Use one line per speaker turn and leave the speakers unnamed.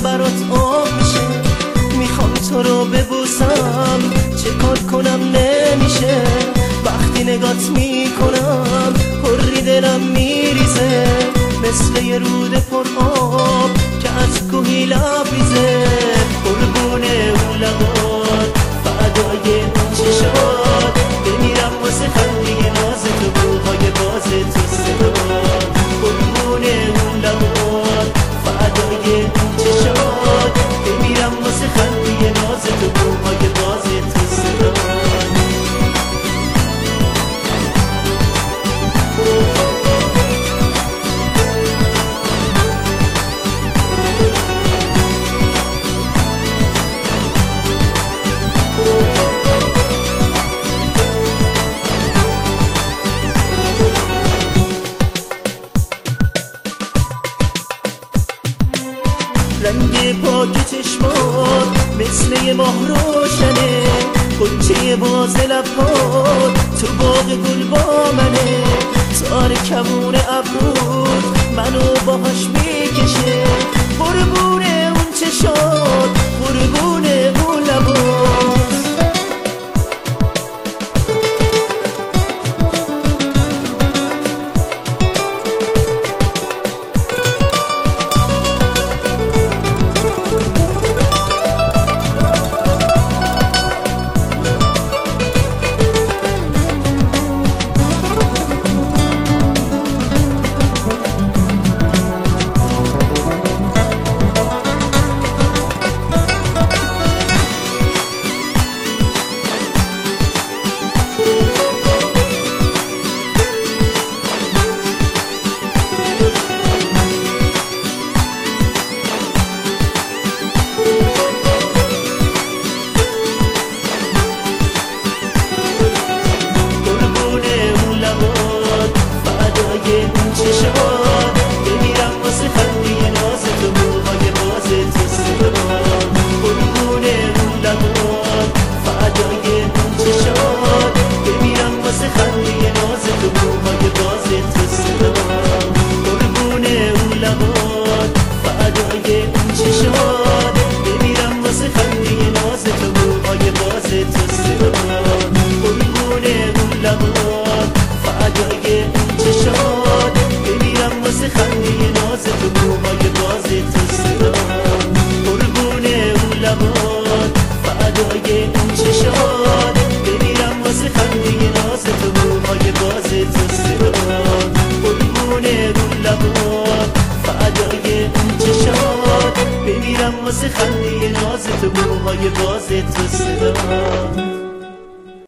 برات آب میشه. میخوام تو رو ببوسم، چه کار کنم نمیشه. وقتی نگات میکنم پری دلم میریزه، مثل یه رود پر آب که از کوهی لبریزه. قربونه اون لبات، فدای اون چشات، بمیرم واسه خنده ناز تو، بوهای باز تو صدات. قربونه اون لبات، فدای اون چشات، بمیرم واسه خنده ناز تو، بوهای باز تو صدات. رنگ پاک چشمات مثل یه ماه روشنه، گلچه باز لبات تو باغ گل با منه. تار کمون ابرود منو باهاش میکشه، قربونه اون چشات، قربونه اون لبات. واسه خنده ناز تو، موهای باز تو صدا.